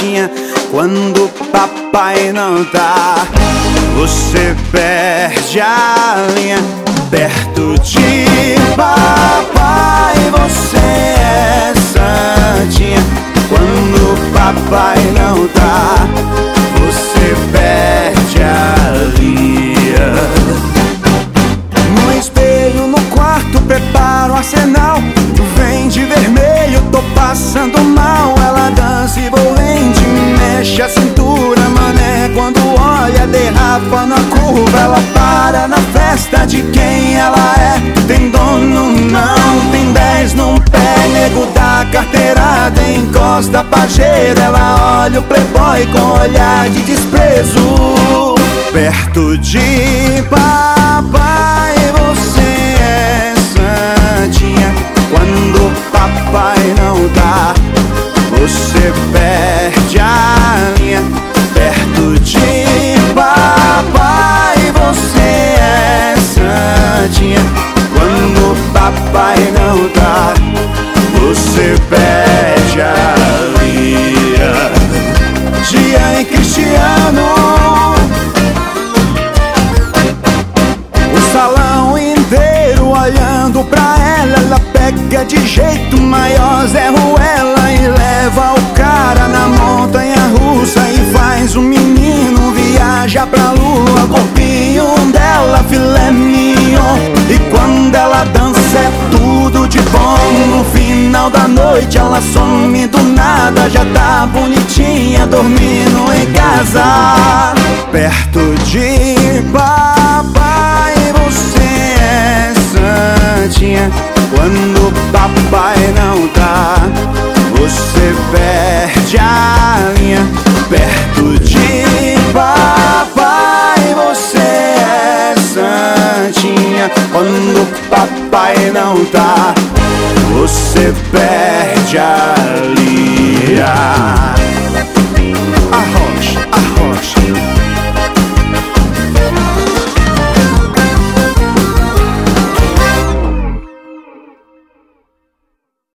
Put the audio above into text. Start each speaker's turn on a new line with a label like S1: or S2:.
S1: linha. Quando papai não tá, você perde a linha. Perto de papai você é santinha. Quando papai não tá, você perde a linha. No espelho, no quarto, prepara o arsenal. Vem de vermelho, tô passando mal. Ela dança envolvente, mexe a cintura, mané. Quando olha, derrapa na curva. Ela para na festa de quem ela é. Tem dono, não, tem 10 num pé. Nego da carteirada, encosta pajeira. Ela olha o playboy com olhar de desprezo. Perto de papai você é santinha. Quando papai não tá, você perde a linha. Perto de papai você é santinha. Quando papai não tá, você perde a linha. Dia em Cristiano, o salão inteiro olhando pra ela. Ela pega de jeito maior, Zé Ruela, e leva o cara na montanha russa. E faz o menino viajar pra lua. Corpinho dela, filé mignon. E quando ela dança é tudo de bom. No final da noite ela some do nada. Já tá bonitinha, dormindo em casa. Perto de papai você é santinha. Quando papai não tá, você perde a linha. Perto de papai você é santinha. Quando papai não tá, você perde a linha.